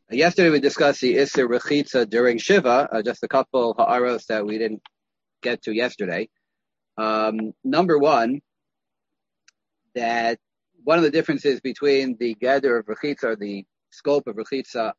Yesterday we discussed the Isser Rechitza during Shiva, just a couple ha'aros that we didn't get to yesterday. Number one, that one of the differences between the gather of Rechitza, or the scope of Rechitza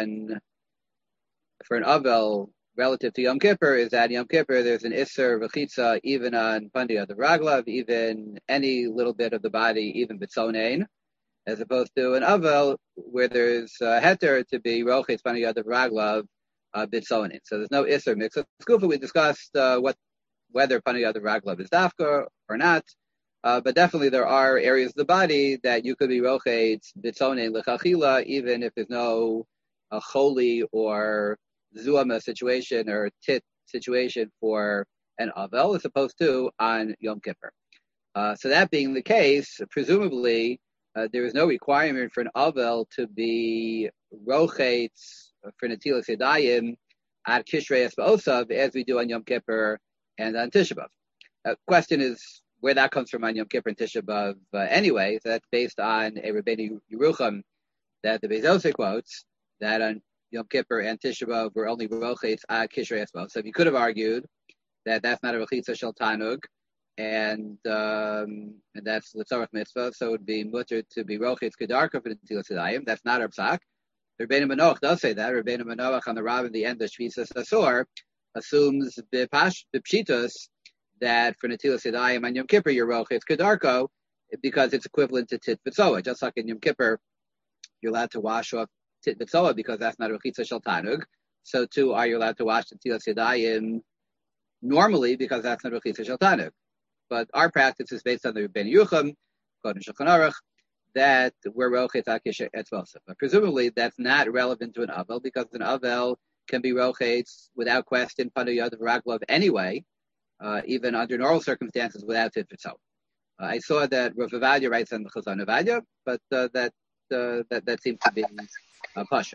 for an Avel relative to Yom Kippur, is that in Yom Kippur there's an Isser Rechitza even on Pandia the Raglav, even any little bit of the body, even Bitzonein, as opposed to an Avel where there's a heter to be Rochitz Pandia the Raglav Bitzonein. So there's no Isser mix. So Skufa, we discussed whether Pandia the Raglav is Dafka or not. But definitely there are areas of the body that you could be Rochitz Bitzonein L'chachila, even if there's no Choli or Zuama situation or Tit situation for an Avel, as opposed to on Yom Kippur. So that being the case, presumably there is no requirement for an Avel to be Rochetz for Netilas Yadayim at Kishrei Esba'osav as we do on Yom Kippur and on Tisha B'Av. The question is where that comes from on Yom Kippur and Tisha B'Av anyway. So that's based on a Rebbeinu Yerucham that the Beis Yosef quotes, that on Yom Kippur and Tisha B'Av were only Rochetz at Kishrei Esba'osav. So if you could have argued that that's not a Rechitza Shel Tanug, and that's L'tzorach Mitzvah, so it would be mutter to be Rochetz Kedarka for the Netilas Yadayim. That's not our psak. Rebbeinu Manoach does say that. Rebbeinu Manoach on the Rav in the end of Shvisas Asor assumes B'pshitus that for Netilas Yadayim on Yom Kippur you're Rochetz Kedarko because it's equivalent to Tit V'tzoah. Just like in Yom Kippur you're allowed to wash off Tit V'tzoah because that's not a Rechitza Shel Tanug. So too are you allowed to wash Netilas Yadayim normally because that's not a Rechitza Shel Tanug. But our practice is based on the Rebbeinu Yerucham, according to Shulchan Aruch, that we're Rochetz at Kishrei Esba'osav. But presumably that's not relevant to an Avel because an Avel can be Rochetz without question Pandia the Raglav anyway, even under normal circumstances without Tit V'tzoah. I saw that Rav Avadia writes on the Chazon Avadia, but that seems to be Pasha.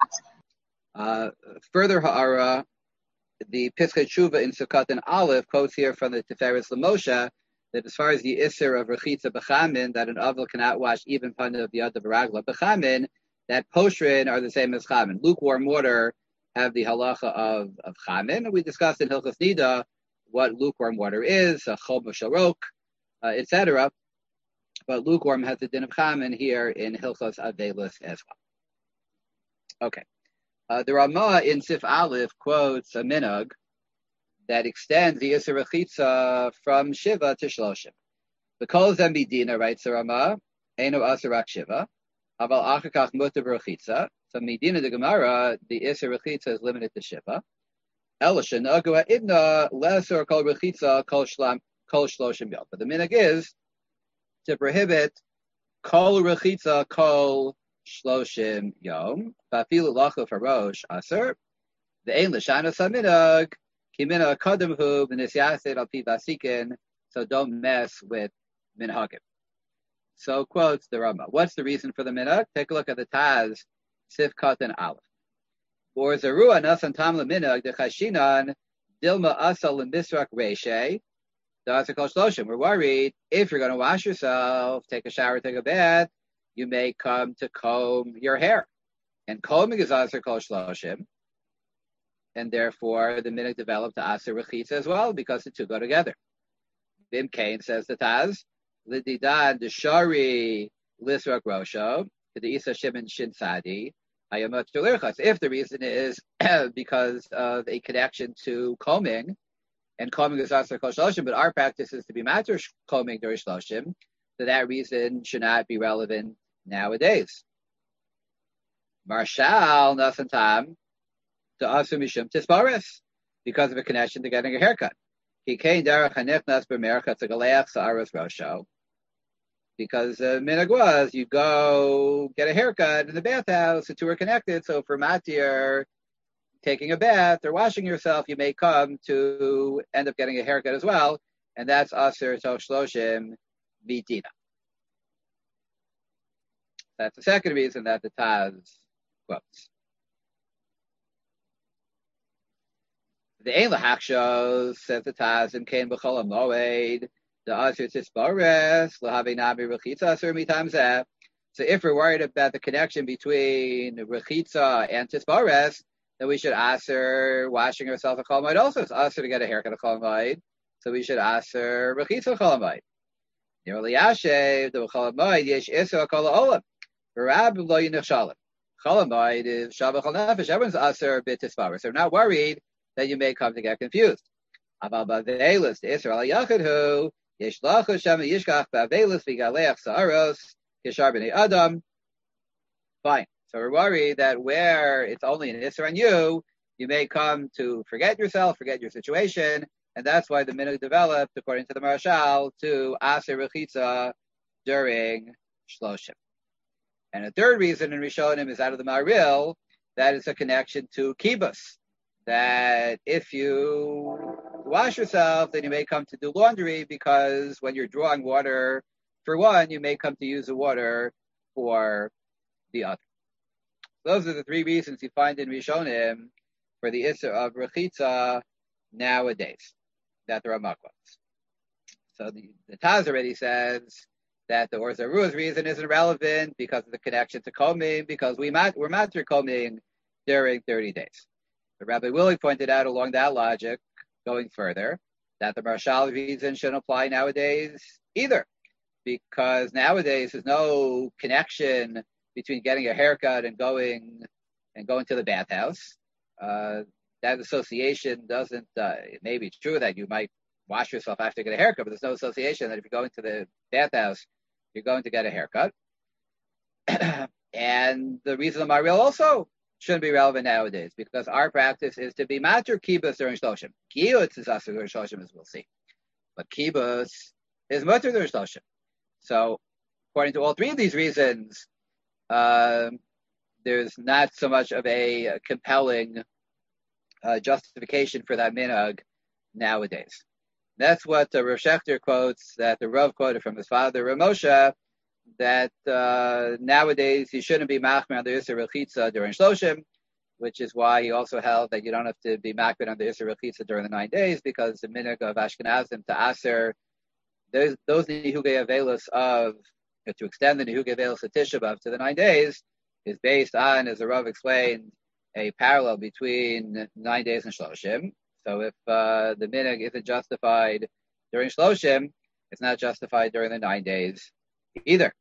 Further ha'ara, the Pischei Tshuva in Sukkot and Aleph quotes here from the Tiferes L'Moshe that as far as the Isser of Rechitza B'chamin, that an Avel cannot wash even Pandia of the Yad of Raglav B'chamin, that Poshrin are the same as Chamin. Lukewarm water have the halacha of Chamin. We discussed in Hilchos Nida what lukewarm water is, Chol Mosharok, etc. But lukewarm has the din of Chamin here in Hilchos Avelis as well. Okay. The Ramah in Sif Aleph quotes a minhag that extends the Isser Rechitza from Shiva to Shloshim. The Kol Zem Midina, writes the Ramah, Eino Asarak Shiva, Aval Achakach Mutar Rechitza. So Midina the Gemara, the Isser Rechitza is limited to Shiva. Elisha Nagua Idna Lesser Kol Rechitza Kol Shloshim Yom. But the minhag is to prohibit Kol Rechitza Kol Shloshim Yom, Vafilu Lachav Harosh Aser, the Ein L'Shana Saminag, Kimina Kadamhu, V'Nisyasid Al Pi Vasikin, so don't mess with Minhagim. So quotes the Rama. What's the reason for the minhag? Take a look at the Taz, Sifkat and Aleph. Or Zerua Nasan Tam Minhag, the Chashinan, Dilma Asal and Misrak Reshe, we're worried if you're going to wash yourself, take a shower, take a bath, you may come to comb your hair. And combing is Aser Kol Shloshim. And therefore, the minhag developed to Aser Rechitza as well, because the two go together. Bim Kain says the Taz, Lididan Deshari Lisrak Rosho, to the Isa Shimon Shin Sadi, Hayamot Shulirchas. If the reason is because of a connection to combing, and combing is Aser Kol Shloshim, but our practice is to be matter combing during Shloshim, so that reason should not be relevant nowadays. Marshal Nasantam to Aser Mishum Tisbaris, because of a connection to getting a haircut. He came derech hanichnas b'mercha to galeach sa'aros rosho, because minhag was you go get a haircut in the bathhouse, the two are connected. So for matir, taking a bath or washing yourself, you may come to end up getting a haircut as well, and that's aser to shloshim b'dina. That's the second reason that the Taz quotes. The Ein Lahachshos, says the Taz, in Kain B'chol HaMoed, the Aser Tisbares, L'havei Nabi Rechitza Aser Mitam Zeh. So if we're worried about the connection between rechitza and tisbares, then we should ask her washing herself a chol hamoed also. It's ask her to get a haircut a chol hamoed, so we should ask her rechitza chol hamoed. Nearly Yashe, the chol hamoed yesh iser kol ha'olam. Rab lo yinachshalim. Chol hamoed is shabbat chol nefesh. Everyone's aser bit tisbares. So we're not worried that you may come to get confused. Aval ba'veilus the iser al yachidhu yesh lachu shem yishkach ba'veilus v'galeach sa'aros yeshar b'nei adam. Fine. So we're worried that where it's only an iser on you, you may come to forget yourself, forget your situation, and that's why the minhag developed, according to the Marashal, to aser rechitza during shloshim. And a third reason in Rishonim is out of the Maril, that is a connection to kibbutz. That if you wash yourself, then you may come to do laundry, because when you're drawing water for one, you may come to use the water for the other. Those are the three reasons you find in Rishonim for the Isser of Rechitza nowadays, that the Ramak quotes. So the Taz already says that the Or Zarua's reason isn't relevant because of the connection to combing, because we're matter combing during 30 days. But Rabbi Willig pointed out along that logic, going further, that the Marshal reason shouldn't apply nowadays either, because nowadays there's no connection between getting a haircut and going to the bathhouse. That association doesn't. It may be true that you might wash yourself after you get a haircut, but there's no association that if you're going to the bathhouse, you're going to get a haircut. And the reason of my real also shouldn't be relevant nowadays, because our practice is to be matur kibbutz during shloshim. Kibbutz is asur during shloshim, as we'll see, but kibbutz is mutter during shloshim. So, according to all three of these reasons, there's not so much of a compelling justification for that minhag nowadays. That's what Rav Shechter quotes, that the Rav quoted from his father, Rav Moshe, that nowadays you shouldn't be machmir on the Isser Rechitza during Shloshim, which is why he also held that you don't have to be machmir on the Isser Rechitza during the 9 days, because the minhag of Ashkenazim to Aser, those Nihugei Avelos to extend the Nihugei Avelos of Tisha B'Av to the 9 days, is based on, as the Rav explained, a parallel between 9 days and Shloshim. So if the minhag isn't justified during Shloshim, it's not justified during the 9 days either.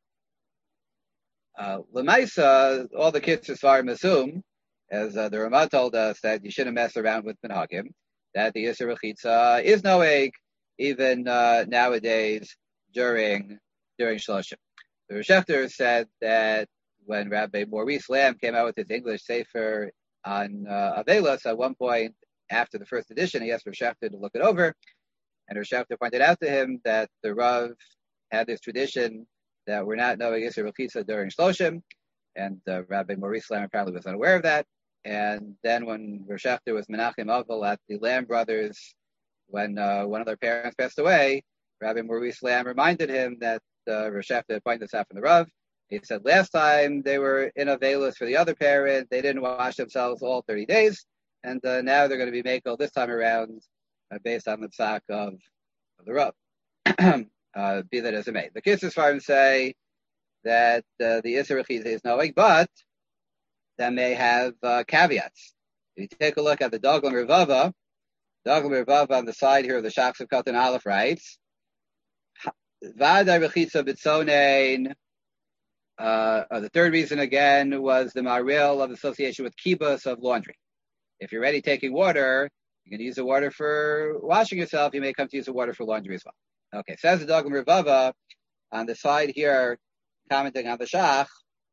L'maisa, all the kids are svarim assume, as the Ramah told us, that you shouldn't mess around with minhagim, that the Yisur Rechitza is no egg even nowadays during Shloshim. The Rav Shechter said that when Rabbi Maurice Lamb came out with his English Sefer on Avelos, at one point after the first edition, he asked Rav Shechter to look it over, and Rav Shechter pointed out to him that the Rav had this tradition that we're not knowing Yisur Rechitza during Shloshim, and Rabbi Maurice Lamb apparently was unaware of that. And then when Rav Shechter was Menachem Avel at the Lamb brothers, when one of their parents passed away, Rabbi Maurice Lamb reminded him that Rav Shechter had pointed this out from the Rav. He said last time they were in Avelos for the other parent, they didn't wash themselves all 30 days, and now they're going to be makel this time around based on the psak of the Rav. Be that as it may. The Kitzur Sfarim say that the Yisur Rechitza is knowing, but that may have caveats. If you take a look at the Doglam Revava on the side here of the Shachs of Katan Aleph writes, V'adai Rechitza B'tzonein. The third reason again was the Maril of association with kibbutz of laundry. If you're already taking water, you're going to use the water for washing yourself, you may come to use the water for laundry as well. Okay, says the Doglam Revava on the side here, commenting on the Shach,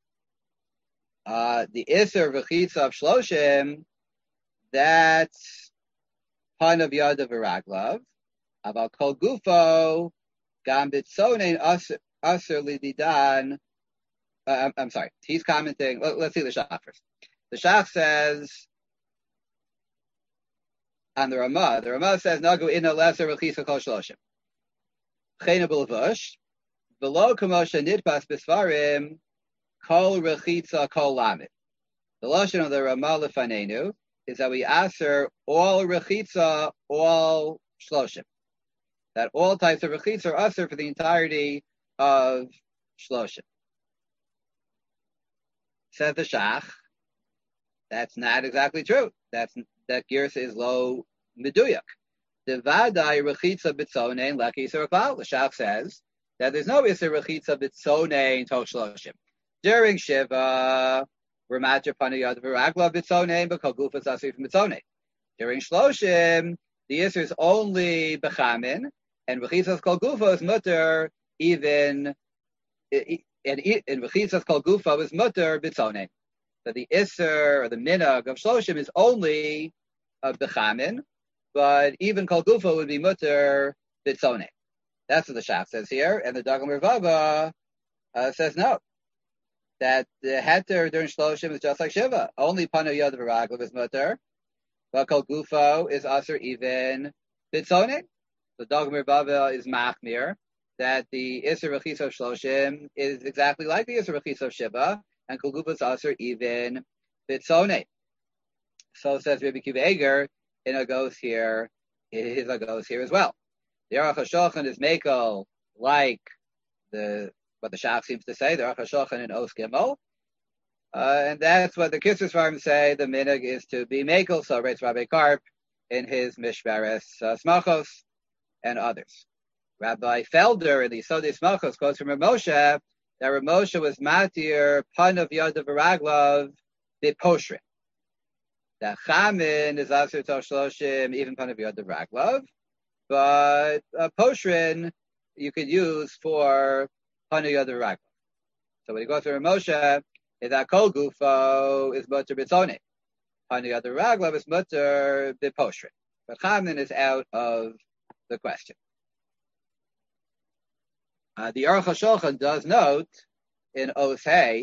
the Isser Rechitza of Shloshim, that's Pan of Yad of Viraglav, Aval Kol Gufo, Gam Bitzonein Aser Lididan. I'm sorry, he's commenting, let's see the Shach first. The Shach says, on the Ramah says, Nagu Ina Lesser Rechitza Kol Shloshim. Chena b'levush, v'lo kamosha nidpas b'svarim, kol rechitza kol lamed. The lashon of the Ramah lefanenu is that we aser all rechitza, all shloshim. That all types of rechitza are aser for the entirety of shloshim. Says the Shach, that's not exactly true. That Girsa is lo meduyak. The Vadai Rechitza Bitzonein Laki Sirklal. The Shach says that there's no Isser Rechitza Bitzonein Toch Shloshim. During Shiva, we're Matra Panayad Viragla Bitzonein, but Kogufas Asif Bitzonein. During Shloshim, the Isser is only Bechamin, and Rechitzas Kogufa is mutter even, and Rechitzas Kogufa is mutter Bitzonein. So the Isser, or the Minag of Shloshim, is only Bechamin, but even Kol Gufa would be mutter Bitzone. That's what the Shach says here, and the Dagam Revava says no. That the Heter during Shloshim is just like Shiva. Only Pano Yod V'Raglav is mutter, but Kol Gufa is also even Bitzone. The Dagam Revava is Machmir, that the Isser Rechis of Shloshim is exactly like the Isser Rechis of Shiva, and Kol Gufa is also even Bitzone. So says Rabbi Kiva Eger, his goes here as well. The Aruch HaShulchan is Mekel, like what the Shach seems to say, the Aruch HaShulchan in Os Gimel. And that's what the Kisser Svarim say, the Minig is to be Mekel, so writes Rabbi Karp in his Mishmeres Smachos and others. Rabbi Felder in the Yisodei Smachos quotes from Ramosha that Ramosha was Matir, Pan of Yadav Raglav, the Poshrin. That Chamin is Asur Toch Shloshim, even Pan of Yadav Raglav, but Poshrin you could use for Pan of Yadav Raglav. So when you go through Ramosha, is that Kol Gufo is Mutter Bitzone. Pan of Yadav Raglav is Mutter Biposhrin. But Chamin is out of the question. The Aruch HaShulchan does note in Osei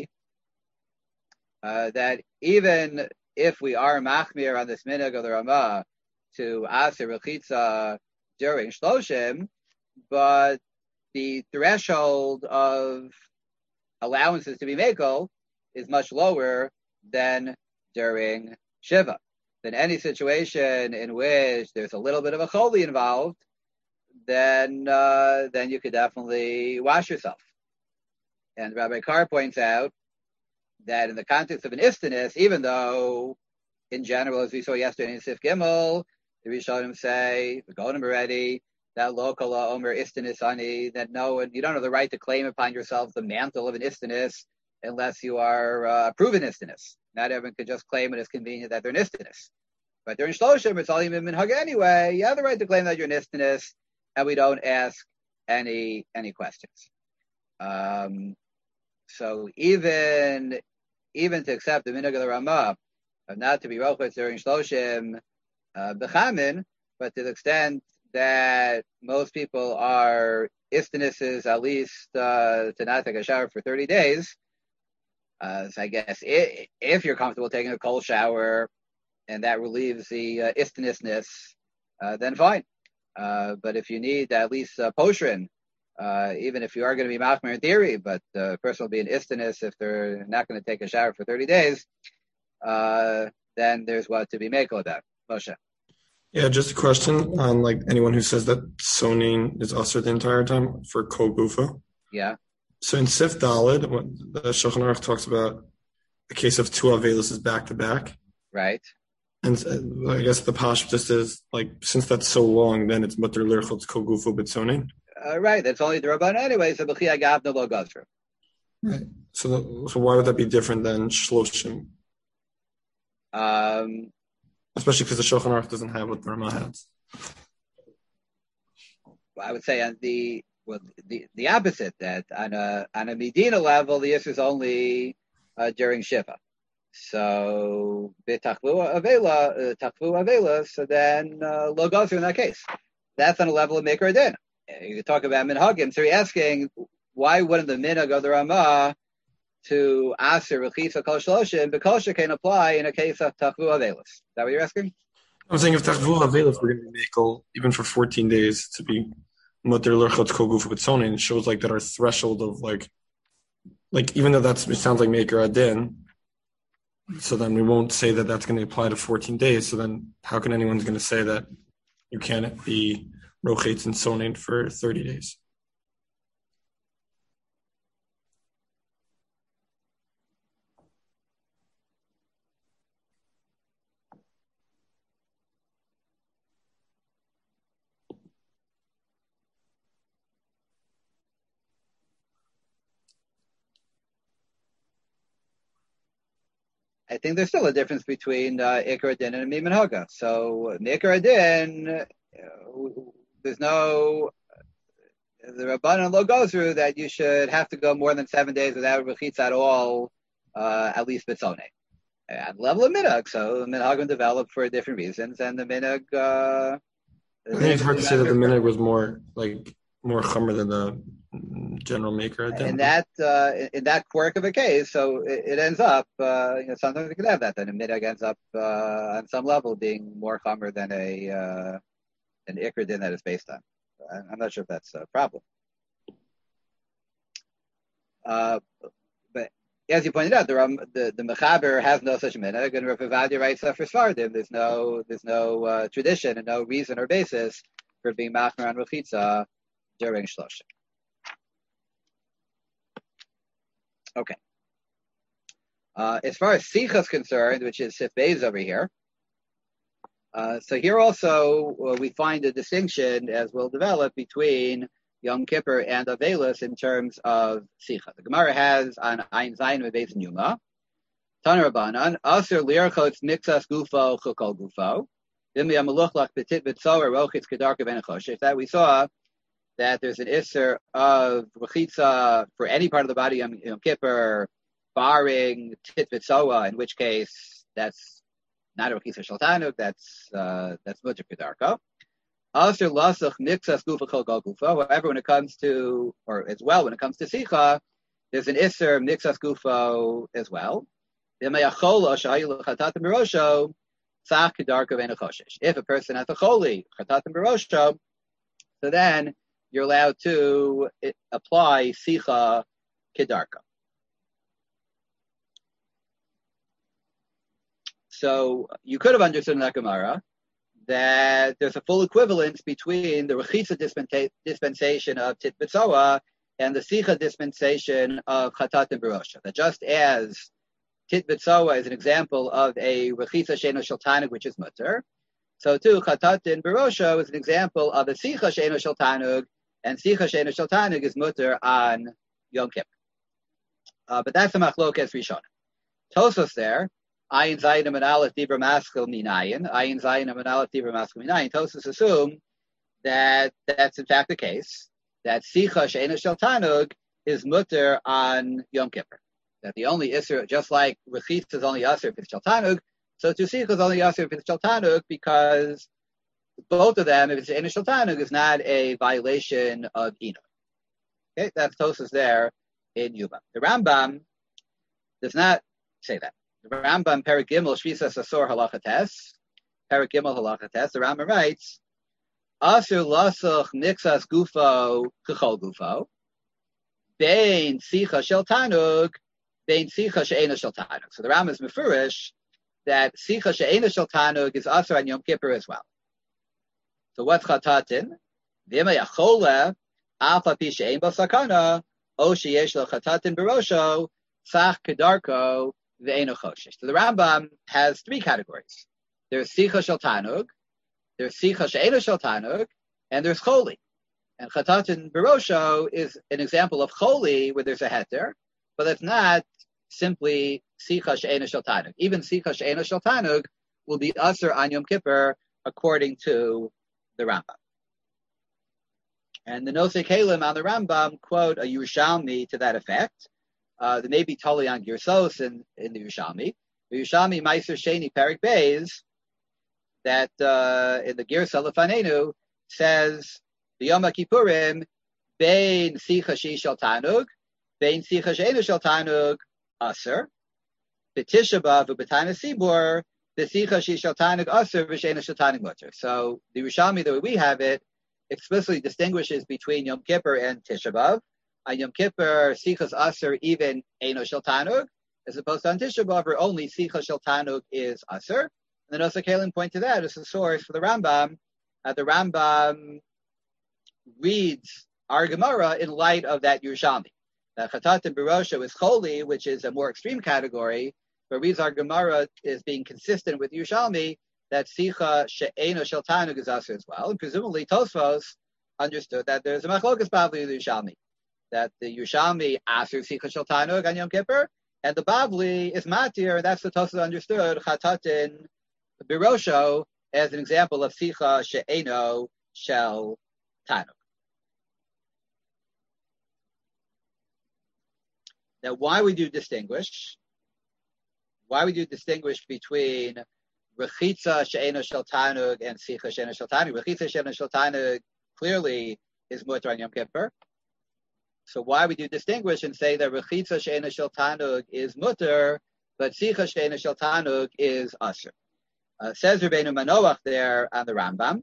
that even if we are machmir on this minhag of the Ramah to aser rechitza during Shloshim, but the threshold of allowances to be mekel is much lower than during Shiva. In any situation in which there's a little bit of a choli involved, then you could definitely wash yourself. And Rabbi Carr points out that in the context of an istinus, even though in general, as we saw yesterday in Sif Gimel, the Rishonim say, the Gonim already, that local omer istinus ani, that no one, you don't have the right to claim upon yourself the mantle of an istinus unless you are a proven istinus. Not everyone could just claim it as convenient that they're an istinus. But during Shloshim, it's all even minhag anyway. You have the right to claim that you're an istinus, and we don't ask any questions. So even to accept the minhag of the Ramah, not to be rochos during Shloshim b'chamin, but to the extent that most people are istinuses at least to not take a shower for 30 days. So I guess if you're comfortable taking a cold shower and that relieves the istinusness, then fine. But if you need at least poshrin, even if you are going to be machmer in theory, but the person will be an istinus if they're not going to take a shower for 30 days, then there's what to be makel about. Moshe. Yeah, just a question on like anyone who says that sonin is usher the entire time for kol gufa. Yeah. So in Sif Daled, when the Shulchan Aruch talks about the case of two avelis is back to back. Right. And I guess the pash just is like, since that's so long, then it's mutter lirchotz kol gufa b'tzonin. Right. That's only the Rabban anyway. So b'chi agavna lo gazru. Right. So why would that be different than shloshim? Especially because the Shulchan Aruch doesn't have what the Ramah has. Well, I would say on the opposite, that on a Medina level, the issue is only during Shiva. So b'tachvu avela, so then lo gozer in that case. That's on a level of Meikar Din. You can talk about minhagim. So you're asking, why wouldn't the minhag of the Ramah to aser rechisa kol shloshim b'kol can apply in a case of tachvu avelos? Is that what you're asking? I'm saying if tachvu avelos we're going to be mekel even for 14 days to be mutter lirchotz kol gufa b'tzonin, it shows like that our threshold of like even though it sounds like Meikar Adin, so then we won't say that that's going to apply to 14 days. So then how can anyone's going to say that you can't be rochetz and sonin for 30 days? I think there's still a difference between Ikar Adin and Mim and Haga. So Ikar Adin, there's no, the Rabbanan law goes through that you should have to go more than 7 days without Rechitza at all, at least Bitzone. At the level of Minhag, so the Minhag developed for different reasons, and the Minhag. I think it's hard to say that the Minhag was more chomer than the general maker. In that quirk of a case, so it ends up, sometimes you can have that. Then a Minhag ends up on some level being more chomer than an Ikar Din that is based on. I'm not sure if that's a problem. But as you pointed out, the Mechaber has no such minhag, and Rav Ovadia writes for Sfardim. There's no tradition and no reason or basis for being machmer on Rechitza during Shloshim. Okay. As far as Sicha is concerned, which is Sif Beis over here, so here also we find a distinction, as we'll develop, between Yom Kippur and Avelis in terms of Sicha. The Gemara has on Ayin Zayin Beis Yuma, Taner Rabbanan, Aser Lirchotz Mixas Gufo Chukol Gufo, Dimi Amaluchlach Betit Betzoer Rochitz Kedarka Ben Choshesh. That we saw that there's an Isser of Rechitza for any part of the body on Yom Kippur, barring Tit Betzoa, in which case that's not a Rechitza Shaltanuk, that's Mutter Kedarka. Also, lasach mixas gufa chol gufa. However, when it comes to, or as well, when it comes to sicha, there's an iser mixas gufo as well. If a person has a choli chatatim barosho, so then you're allowed to apply sicha kedarka. So you could have understood in that Gemara that there's a full equivalence between the Rechitza dispensation of Tit B'Tzoa and the Sicha dispensation of Chatat and Barosha. That just as Tit B'Tzoa is an example of a Rechitza Sheino Shaltanug, which is mutter, so too Chatat and Barosha is an example of a Sicha Sheino Shaltanug, and Sicha Sheino Shaltanug is mutter on Yom Kippur. But that's a Machlokas Rishona. Tosos there, Ayin Zayin and Aleph Dibra Maskil Minayin. Ayin Zayin and Aleph Dibra Maskil Minayin. Tosus assume that that's in fact the case. That Sicha She'ena Shel Tanug is mutter on Yom Kippur. That the only Isser, just like Rechitza is only Asr if it's Shel Tanug, so to Sicha is only Asr if it's Shel Tanug, because both of them, if it's She'ena Shel Tanug, is not a violation of Enoch. Okay, that's Tosus there in Yuma. The Rambam does not say that. The Rambam, Perek Gimel, Shvisas Asor Halachates, Perek Gimel Halachates, the Rambam writes, Asur Lasach Nixas Gufo Kechol Gufo, Bein Sicha Shel Tanug, Bein Sicha She'ena Shel Tanug. So the Rambam is mefurish that Sicha She'ena Shel Tanug is Asur on Yom Kippur as well. So what's Chatatin? V'ima Yachole, Alpha Pi She'en Bo Sakana, O Sheyesh Lo Chatatin Barosho, Sach Kedarko, so the Rambam has three categories. There's Sicha Shel Tanug, there's Sicha She'ena Shel Tanug, and there's Choli. And Chatatin Barosho is an example of Choli where there's a heter, but it's not simply Sicha She'ena Shel Tanug. Even Sicha She'ena Shel Tanug will be Asur on Yom Kippur according to the Rambam. And the Nosei Kalim on the Rambam quote a Yerushalmi to that effect. There may be totally on Girsos in the Yerushalmi. The Yerushalmi Meiser Sheni Perek Beis that in the Girsa Lefanenu says the Yom Kippurim Bein Sicha Shi Shel Tanug Bein Sicha She'ena Shel Tanug Aser B'Tisha B'Av U'B'Tana Sibur B'Sicha Shi Shel Tanug Aser V'She'ena Shel Tanug Mutter. So the Yerushalmi, the way we have it, explicitly distinguishes between Yom Kippur and Tisha B'Av. On Yom Kippur, Sichas Aser even Eino Shel Tanug, as opposed to on Tisha B'Av, where only Sichas Shel Tanug is Aser. And the Nosei Kalim point to that as a source for the Rambam. The Rambam reads our Gemara in light of that Yerushalmi. That Chatat and Barosha is Choli, which is a more extreme category, but reads our Gemara is being consistent with Yerushalmi, that Sicha She'eino Shel Tanug is Aser as well. And presumably Tosfos understood that there's a Machlokas Bavli of the Yerushalmi. That the Yerushalmi Aser Sicha Shel Tanug on Yom Kippur, And the Bavli is matir, and that's the Tosfos understood chatatin birosho as an example of sicha she'eno shel tanuk. Now, why we do distinguish between rechitza she'eno shel tanug and sicha she'eno shel tanug? Rechitza she'eno shel tanug clearly is mutar on Yom Kippur. So why we do distinguish and say that rechitza she'eno shel tanug is mutar, but sicha she'eno shel tanug is asur? Says Rabbeinu Manoach there on the Rambam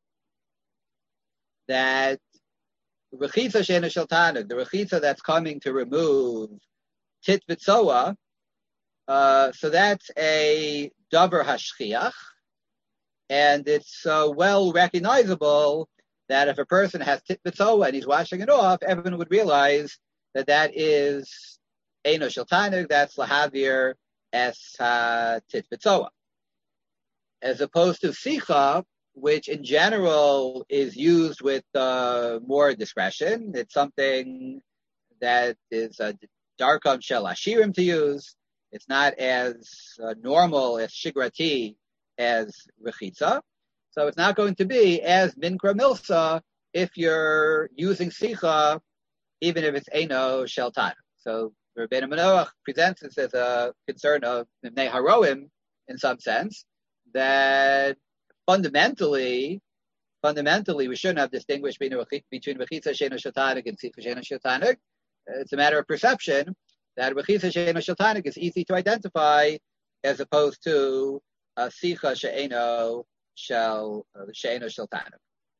that rechitza she'eno shel tanug, the rechitza that's coming to remove tit v'tzoa, so that's a davar hashchiach, and it's well recognizable that if a person has tit v'tzoa and he's washing it off, everyone would realize that that is eino shel tanug, that's lahavir es tit v'tzoa, as opposed to sicha, which in general is used with more discretion. It's something that is a darkam shel ashirim to use. It's not as normal as shigrati as rechitza. So it's not going to be as minkra milsa if you're using sicha, even if it's eino shel tanug. So Rabbeinu Manoach presents this as a concern of Mimnei Haroim in some sense, that fundamentally we shouldn't have distinguished between rechitza she'eno shel tanug and sicha she'eno shel tanug. It's a matter of perception that rechitza she'eno shel tanug is easy to identify as opposed to sicha she'eno shel tanug.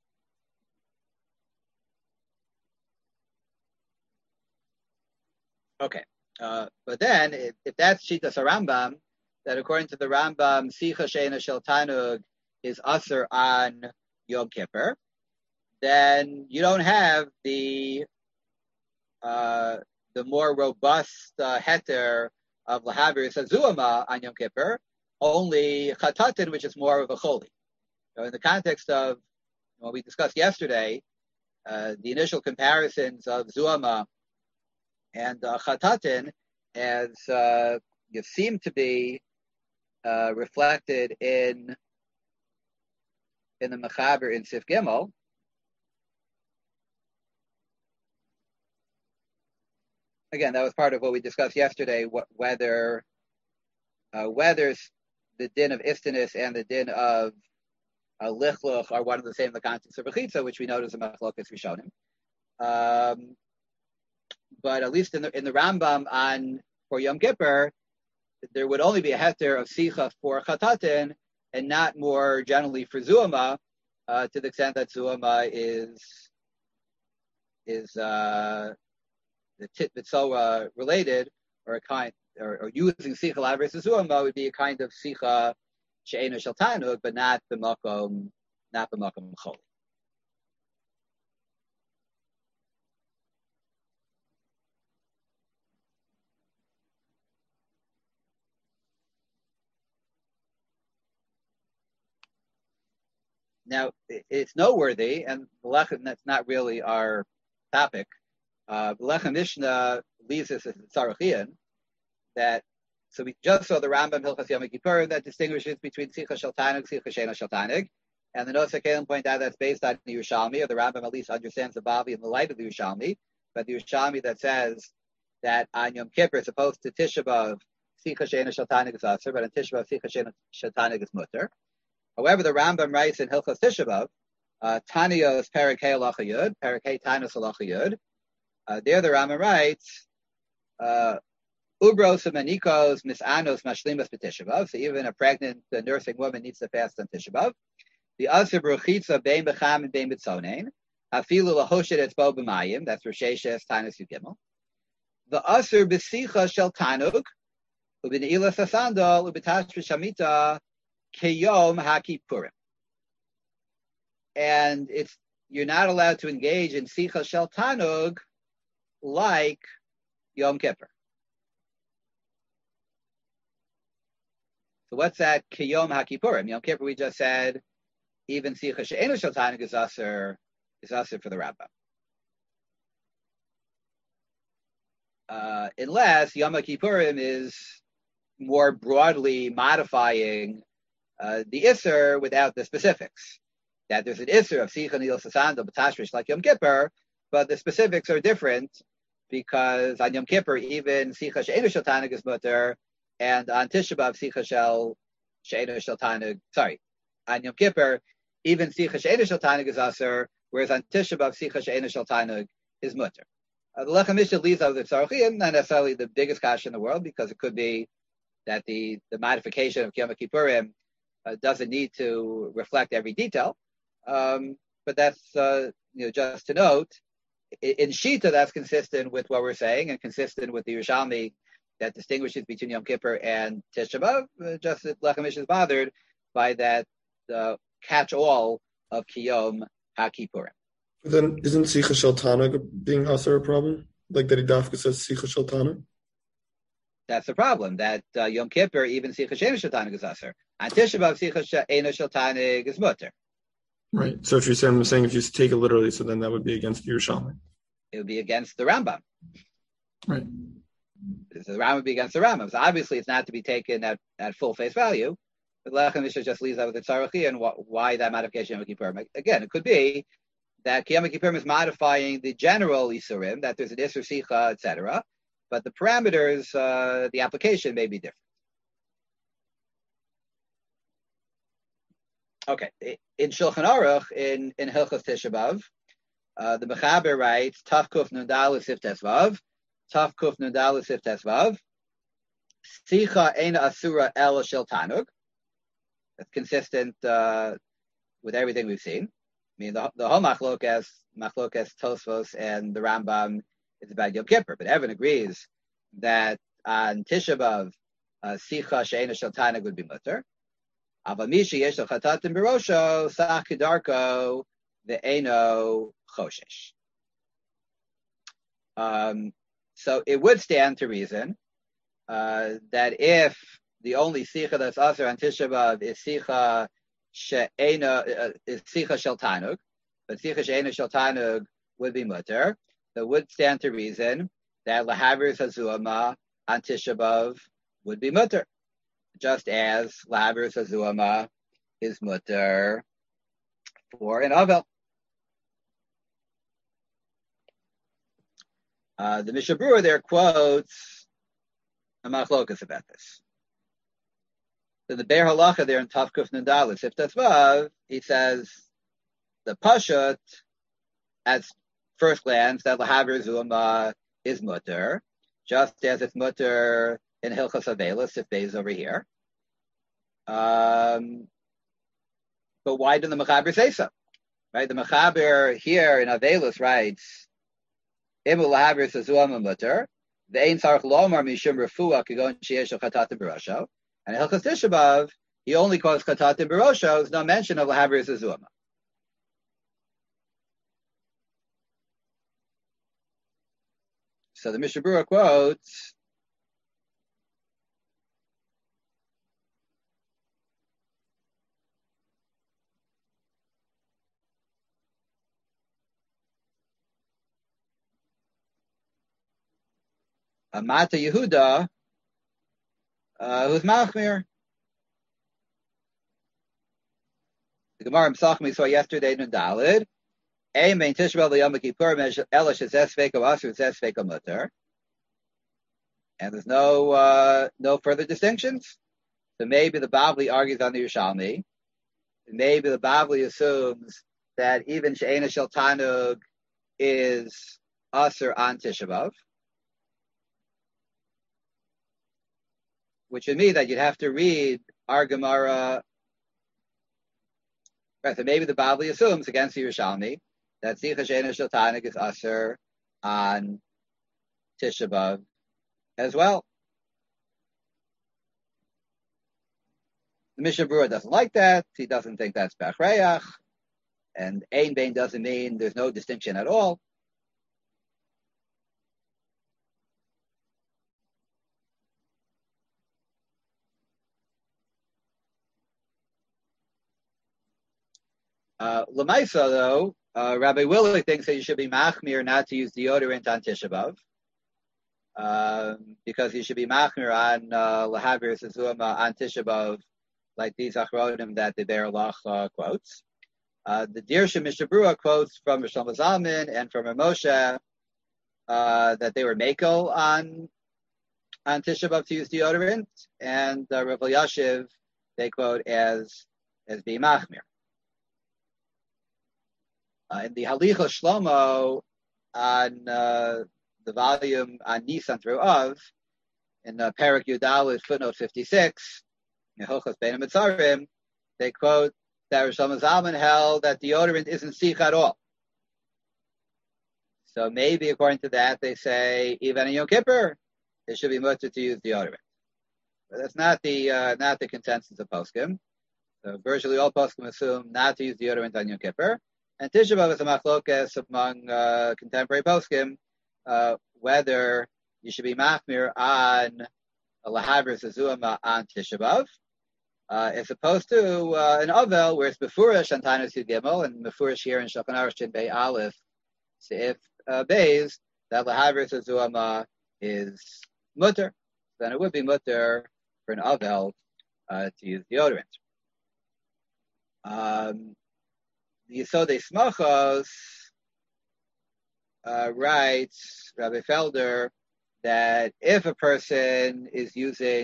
Okay, but then if that's Shitas Rambam, that according to the Rambam, sicha she'eno shel tanug is asur on Yom Kippur, then you don't have the more robust heter of lahavir sazuama on Yom Kippur, only chatatin, which is more of a choli. So in the context of what we discussed yesterday, the initial comparisons of zuama and chatatin as seem to be reflected in the Mechaber in Sif Gimel. Again, that was part of what we discussed yesterday, whether the din of istinus and the din of lichluch are one and the same in the context of rechitza, which we notice in Machlokas Rishonim. But at least in the Rambam for Yom Kippur, there would only be a heter of sicha for chatatin and not more generally for zuama, to the extent that zuama is the tit v'tzoa related, or a kind, or using sicha lav versus zuama would be a kind of sicha she'eno shel tanug, but not b'makom choli. Now, it's noteworthy, and that's not really our topic. Lechem Mishnah leaves us as Tzarachian, that, so we just saw the Rambam Hilchas Yom Kippur that distinguishes between Sicha Shel Tanug, Sicha She'eno Shel Tanug, and the Nosei Kelim point out that's based on the Yerushalmi, or the Rambam at least understands the Bavli in the light of the Yerushalmi, but the Yerushalmi that says that on Yom Kippur, as opposed to Tisha B'Av, Sicha She'eno Shel Tanug is Asur, but on Tisha B'Av, Sicha She'eno Shel Tanug is Mutter. However, the Rambam writes in Hilchas Tisha B'Av, Tanios Perek Hey Halacha Yud, Perek Hey Tanos Halacha Yud. There the Rambam writes, Ubros Manikos Misanos Mashlimas B'Tisha B'Av. So even a pregnant nursing woman needs to fast on Tisha B'Av. The Asur B'Ruchitza Bein B'Cham and Bein B'Tzonein. Afilu Lahoshet Etzbo B'Mayim. That's Risheshes Tanos Yugimel. The Asur B'Sicha Shel Tanug U'B'Ne'ilas Hasandal U'B'Tash V'Shamita Keyom HaKippurim. And you're not allowed to engage in Sicha Shel Tanug like Yom Kippur. So what's that Kiyom HaKippurim? Yom Kippur we just said even Sicha She'eno Shel Tanug is asur for the Rambam. unless Yom Kippurim is more broadly modifying the Isser without the specifics. That there's an Isser of Sicha Nil Sasanda B'Tashrish like Yom Kippur, but the specifics are different because on Yom Kippur, even Sicha She'enu Shel Tanug is mutter, and on Tisha B'Av, Sicha She'enu Shel Tanug, on Yom Kippur, even Sicha She'enu Shel Tanug is aser, whereas on Tisha B'Av, Sicha She'enu Shel Tanug is mutter. The Lechem Mishnah leaves out the Tzarechim, not necessarily the biggest kash in the world, because it could be that the modification of Yom Kippurim doesn't need to reflect every detail. But that's just to note. In Shita, that's consistent with what we're saying and consistent with the Yerushalmi that distinguishes between Yom Kippur and Tisha B'Av. Just that Lechem Mishnah is bothered by that catch-all of Kiyom HaKippurim. But then isn't Sicha Shel Tanug being also a problem? Like that Idafka says Sicha Shel Tanug? That's the problem, that Yom Kippur, even Sicha She'enu Shel Tanug is aser. On Tisha B'Av, Sicha She'enu Shel Tanug is mutter. Right. So if you're saying, I'm saying if you take it literally, so then that would be against Yerushalmi. It would be against the Rambam. Right. The Rambam would be against the Rambam. So obviously it's not to be taken at full face value. But Lechem Mishnah just leaves out with the Tzarachi and why that modification of Kippurim. Again, it could be that Kiyam Kippurim is modifying the general Isurim, that there's an Isur Sicha, etc. But the parameters, the application may be different. Okay, in Shulchan Aruch, in Hilchos Tisha B'Av, the Mechaber writes, Taf Kuf Nun Daled Sif Tes Vav, Taf Kuf Nun Daled Sif Tes Vav, Sicha Eina Asura El Shel Tanug. That's consistent with everything we've seen. I mean, the whole machlokas Tosfos and the Rambam is about Yom Kippur, but everyone agrees that on Tisha B'Av, Sicha She'eina Shel Tanug would be mutter. Avamishi yesh lo chatatim berosho sach kedarko ve'eno choshesh. So it would stand to reason that if the only sicha that's aser on Tisha B'Av is sicha shel tanug, but sicha she'ena shel tanug would be mutter, that would stand to reason that lahavir hazuama on Tisha B'Av would be mutter. Just as lahavir sazuama is mutter for an avel. The Mishnah Berurah there quotes a machlokas about this. So the Be'er Halacha there in Tafkuf Nun Daled Sif Tes Vav, he says the Pashut at first glance that lahavir zuama is mutter, just as it's mutter in Hilchos Avelis, if Beis over here. But why did the Mechaber say so? Right? The Mechaber here in Avelis writes, Imul lahavir sazuam mutter, ve'ein sarach lomar mishum refuah kigon sheyesh chatatim berosho. And in Hilchos Tisha B'Av, he only calls chatatim berosho. There's no mention of lahavir sazuam. So the Mishnah Berurah quotes, Amata Yehuda, who's Machmir. The Gemara in Pesachim we saw yesterday in Daled. Main Tisha B'Av Yom Kippur Ela Shezes Feiko Asur Zes Feiko Mutter. And there's no further distinctions. So maybe the Bavli argues on the Yerushalmi. Maybe the Bavli assumes that even She'ena Shel Tanug is Asur on Tisha B'Av. Which would mean that you'd have to read our Gemara. Right, so maybe the Bavli assumes against the Yerushalmi that Sicha She'ena Shel Tanug is Asur on Tisha B'Av as well. The Mishnah Berurah doesn't like that. He doesn't think that's Bachreach. And Ein Bein doesn't mean there's no distinction at all. L'maisa, though, Rabbi Willig thinks that you should be machmir not to use deodorant on Tisha B'Av. because you should be machmir on lahavir sezuma on Tisha B'Av, like these achronim that the Be'er Lach quotes. The Dirsha Mishnah Berurah quotes from Shlomo Zalman and from Moshe that they were makel on Tisha B'Av to use deodorant, and Rav Elyashiv they quote as being machmir. In the Halicha Shlomo on the volume on Nisan through Av, in Perek Yudal footnote 56, in Hilchos Bein HaMetzarim, they quote that Shlomo Zalman held that deodorant isn't sich at all. So maybe according to that, they say even in Yom Kippur, it should be mutter to use deodorant. But that's not the consensus of poskim. So virtually all poskim assume not to use deodorant on Yom Kippur. And Tisha B'Av is a machlokas among contemporary poskim whether you should be machmir on a lahavir zezuma on Tisha B'Av, as opposed to an Ovel where it's Mefurish on Tainus Yud Gimel and Mefurish here in Shulchan Aruch Shin Bei Aleph Seif Beis that lahavir zezuma is mutter. Then it would be mutter for an Ovel to use deodorant. The Yisodei Smachos writes, Rabbi Felder, that if a person is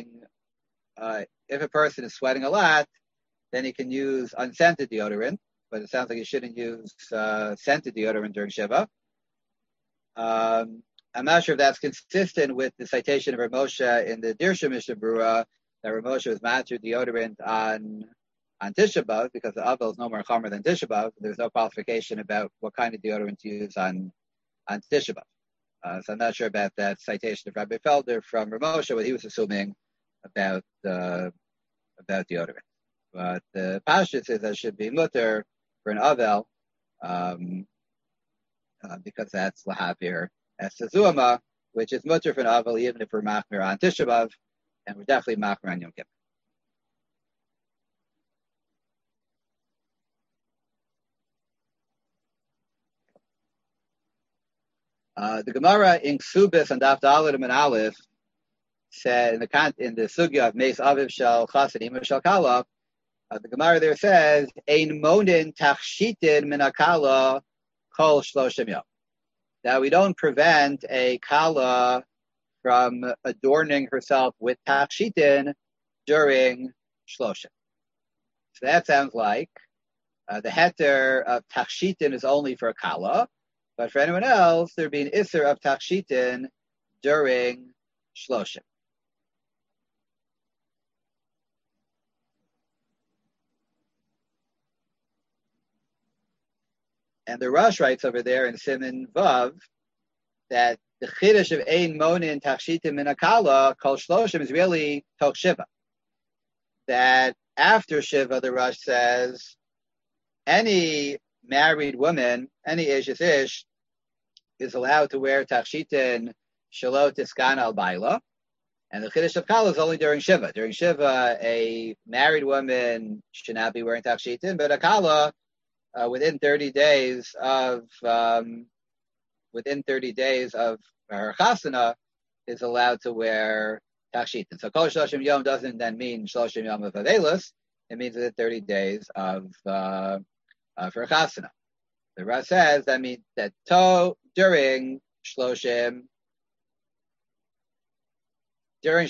sweating a lot, then he can use unscented deodorant, but it sounds like he shouldn't use scented deodorant during Shiva. I'm not sure if that's consistent with the citation of Rav Moshe in the Dirsha Mishnah Berurah, that Rav Moshe was master deodorant on Tisha B'Av, because the Avel is no more chomer than Tisha B'Av. There's no qualification about what kind of deodorant to use on Tisha B'Av. So I'm not sure about that citation of Rabbi Felder from Rav Moshe, what he was assuming about deodorant. But the Pashut says that should be mutter for an Avel, because that's lahavir as tezuma, which is mutter for an Avel, even if we're machmir on Tisha B'Av, and we're definitely machmir on Yom Kippur. The Gemara in Ksubis and Daf Dalet and Aleph said in the sugya of Meis Aviv Shel Chassid Ima Shel Kala, the Gemara there says Ein Monin Tachshitin Min Hakala Kol Shloshim Yom. That we don't prevent a Kala from adorning herself with Tachshitin during Shloshim. So that sounds like the heter of Tachshitin is only for a Kala. But for anyone else, there'd be an isser of tachshitin during shloshim. And the Rosh writes over there in Siman Vav that the chiddush of ein monin tachshitin min hakala kol shloshim is really toch shiva. That after Shiva, the Rosh says, any married woman, any ish, is allowed to wear tachshitin shalot tiskan al baila, and the chiddush of kala is only during Shiva. During Shiva, a married woman should not be wearing tachshitin, but a kala within 30 days of her chasana is allowed to wear tachshitin. So kol shloshim yom doesn't then mean shloshim yom of avelus. It means within 30 days of for chasana. The Ra says that means that during shloshim, there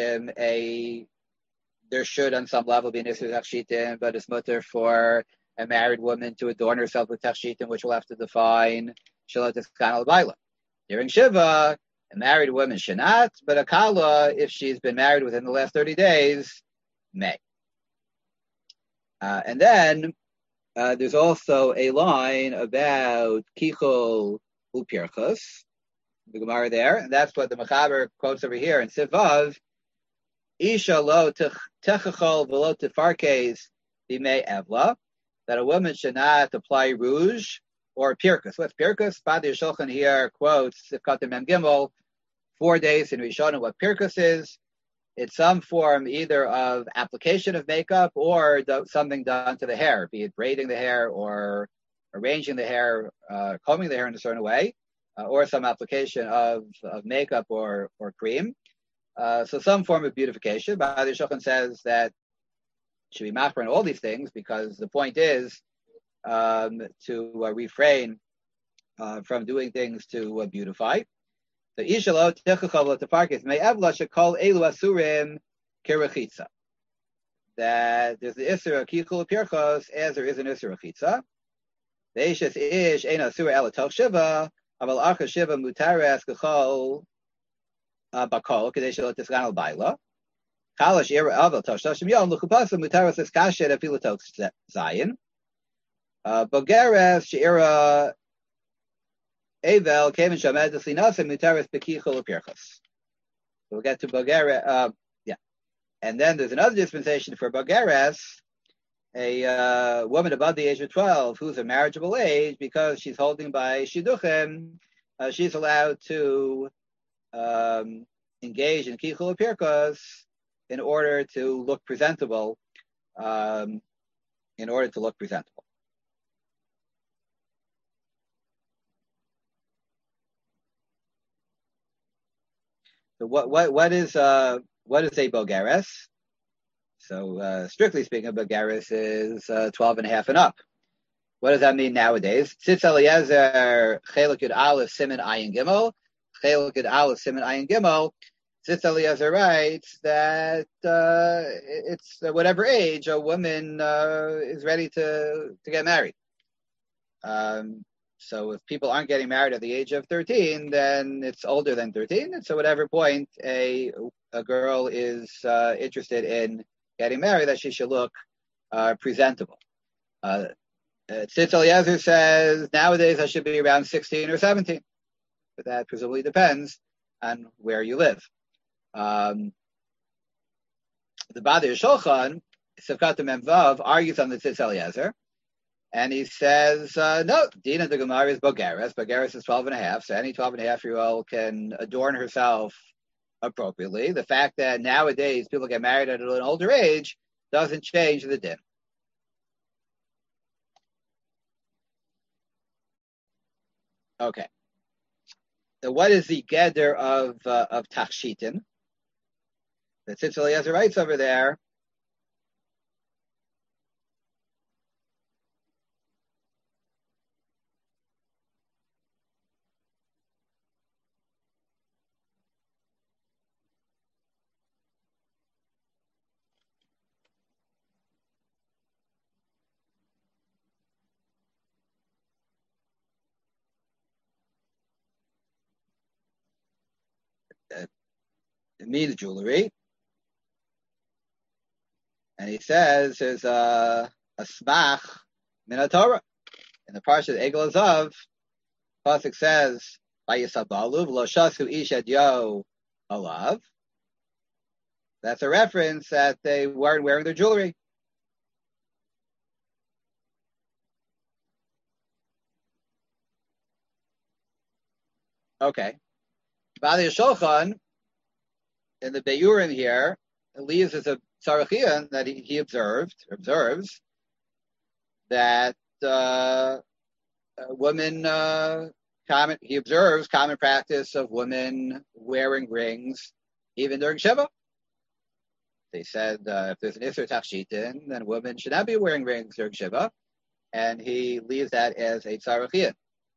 should on some level be an issue of tachshitin, but it's mutter for a married woman to adorn herself with tachshitin, which will have to define shalot tiskan al baila. During Shiva, a married woman should not, but a kala, if she's been married within the last 30 days, may. And then there's also a line about kichol upirchus, the Gemara there, and that's what the Mechaber quotes over here in Sivav. Isha lo techachol v'lo tefarkes b'mei evla, that a woman should not apply rouge or pirkus. What's pirkus? Badi Shulchan here quotes Sifkat Mem Gimel, 4 days in Rishonim. What pirkus is? It's some form either of application of makeup or something done to the hair, be it braiding the hair or arranging the hair, combing the hair in a certain way. or some application of makeup or cream. So some form of beautification. But the Shulchan says that should be machmer in all these things because the point is to refrain from doing things to beautify. The ishalo techachol tefarkis me'evla shekol elu asurim kerechitza. That there's the isur of kichul pirchos as there is an isur of chitza. Ve'ishes ish ein asur ela toch shiva aval archa shiva mutares kechol bakol kedei shelo tisgan al baila. Chalash ira aval toch shloshim yom l'chupasa mutares eskashet afilu toch zayin. Bogeres she'ira Avel came in Shamed the Sinas and Mutaris Bekichol Pirchos. We'll get to Bogeres. And then there's another dispensation for Bogeres, a woman above the age of 12 who's a marriageable age because she's holding by Shidduchim. She's allowed to engage in Kichol Pirchos in order to look presentable. So what is a bogeres? So strictly speaking, a bogeres is 12 and a half and up. What does that mean nowadays? Tzitz Eliezer Chelek Yud Aleph Siman Ayin Gimel Chelek Yud Aleph Siman Ayin Gimel. Tzitz Eliezer writes that it's whatever age a woman is ready to get married. So if people aren't getting married at the age of 13, then it's older than 13. And so whatever point a girl is interested in getting married, that she should look presentable. Tzitz Eliezer says nowadays I should be around 16 or 17. But that presumably depends on where you live. The Badei Shulchan, Sivkat Memvav, argues on the Tzitz Eliezer. And he says, no, Dina de Gemara is Bogeres. Bogeres is 12 and a half, so any 12 and a half year old can adorn herself appropriately. The fact that nowadays people get married at an older age doesn't change the din. Okay. So what is the geder of Tachshitin? The Tzitz Eliezer writes over there, me the jewelry, and he says there's a smach min Torah in the parsha of Egel Azav. Pasuk says Vayisabalu v'lo shasu ish et yo alav. That's a reference that they weren't wearing their jewelry. Okay, Badei Shulchan in the Beyurim here, leaves as a Tzarachian that he observes that women, he observes common practice of women wearing rings even during Shiva. They said if there's an Isser Tachshitin, then women should not be wearing rings during Shiva, and he leaves that as a Tzarachian.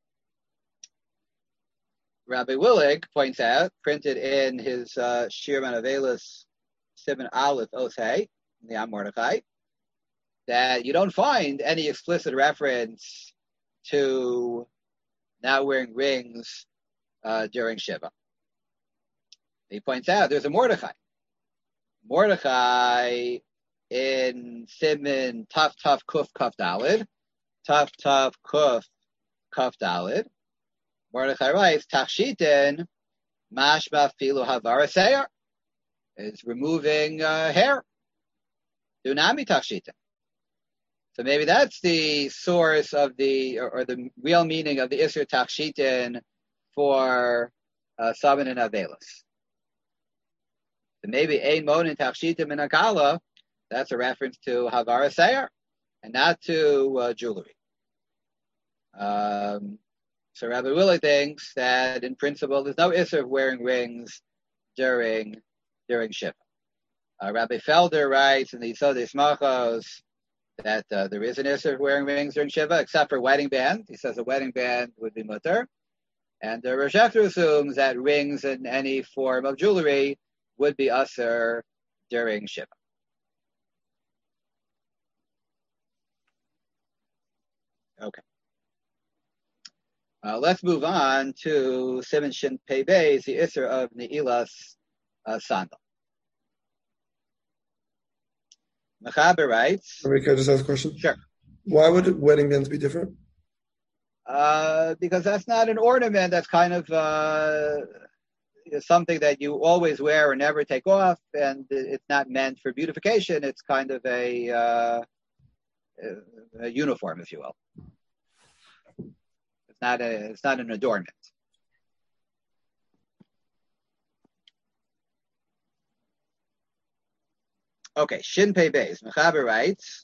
Rabbi Willig points out, printed in his Shir Manavelis Siman Aleph Osei, the Am Mordechai, that you don't find any explicit reference to not wearing rings during Shiva. He points out there's a Mordechai. Mordechai in Siman Taf Kuf Kaf Dalid, Taf Kuf Kaf Dalid, Mordechai writes, Tachshitin, mashma filu havara seir, is removing hair. Dunami Tachshitin. So maybe that's the source of or the real meaning of the Isser Tachshitin for Saban and Avelis. So maybe Ein Monin Tachshitin in Akala, that's a reference to havara seir, and not to jewelry. So Rabbi Willie thinks that in principle there's no issur of wearing rings during Shiva. Rabbi Felder writes in the Yisodei Smachos that there is an issur of wearing rings during Shiva, except for wedding band. He says a wedding band would be mutter. And Rosh Hashanah assumes that rings and any form of jewelry would be assur during Shiva. Okay. Let's move on to Siman Shin Pei Beis, the issur of Ne'ilas Sandal. Mechaber writes. Can I just ask a question? Sure. Why would wedding bands be different? Because that's not an ornament. That's kind of something that you always wear and never take off, and it's not meant for beautification. It's kind of a uniform, if you will. It's not an adornment. Okay, Shin Pei Beis. Mechaber writes,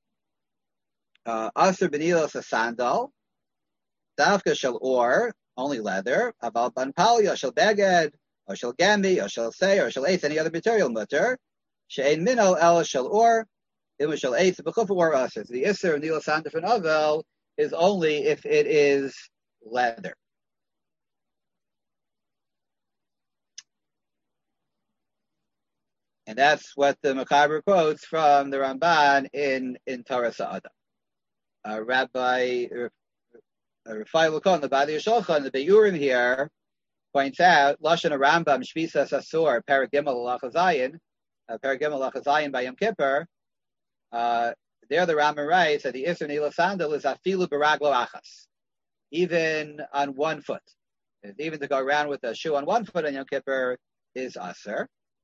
Asur b'nilas a sandal, Davka shel or, only leather, aval ban palya shel beged, or shel gambi, or shel say, or shel eitz, any other material mutter, she'ein minol el shel or, im shel eitz b'chufa or asur. So the issur of nilas sandal from avel is only if it is leather. And that's what the Mechaber quotes from the Ramban in Torah Sa'ada. Rabbi Rafai Lukon, the Badi Yisholchan, the Beyurim here, points out, Lashon Rambam, Shvisa Sasur, Paragimel Lachazayin by Yom Kippur, there the Rambam writes that the Isser Nila Sandal is Afilu Baraglo Achas, even on 1 foot. Even to go around with a shoe on 1 foot on Yom Kippur is Aser.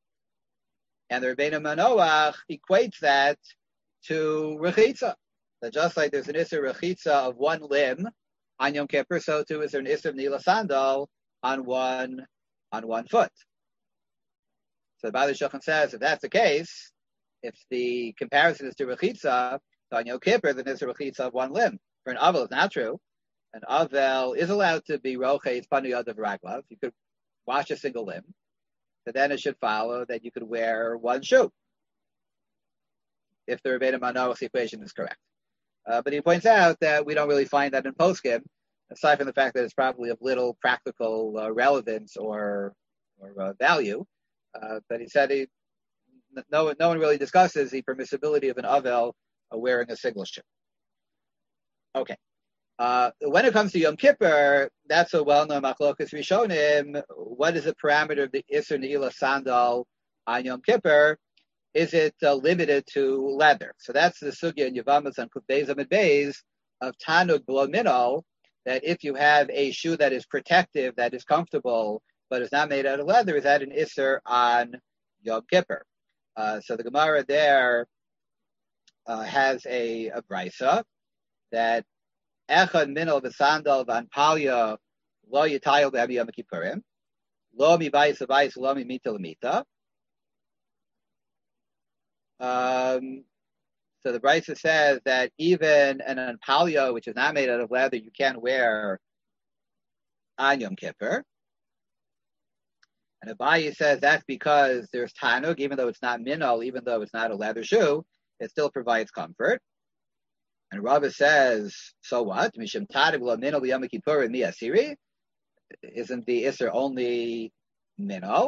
And the Rebbeinu Manoach equates that to Rechitza. That just like there's an Isser Rechitza of 1 limb on Yom Kippur, so too is there an Isser of Nila Sandal on one foot. So the Bali Shulchan says, if that's the case, if the comparison is to Rechitza, so on Yom Kippur, then there's a Rechitza of 1 limb. For an Avel, it's not true. An Avel is allowed to be Rochetz Panuyad of Raglav. You could wash a single limb. So then it should follow that you could wear 1 shoe, if the Rebbeinu Manoach's equation is correct. But he points out that we don't really find that in Poskim, aside from the fact that it's probably of little practical relevance or value. But he said no one really discusses the permissibility of an Avel wearing a single shoe. Okay. When it comes to Yom Kippur, that's a well-known machlokas Rishonim. What is the parameter of the Isser Ne'ilas Sandal on Yom Kippur? Is it limited to leather? So that's the sugya in Yavamas and Kufbeis Amid Beis of Tanug Below Minol, that if you have a shoe that is protective, that is comfortable, but is not made out of leather, is that an Isser on Yom Kippur? So the Gemara there has a brisa that Echad minol v'sandal v'anpalya lo yitayil b'hem yom kippurim lo mi bayis v'bayis lo mi mita l'mita. So the brisa says that even an anpalya, which is not made out of leather, you can't wear on Yom Kippur. And Abaye says that's because there's tanug, even though it's not minol, even though it's not a leather shoe, it still provides comfort. And Rava says, so what? Mishum tanug lo minol b'yom kippurim mi asiri? Isn't the Isser only minol?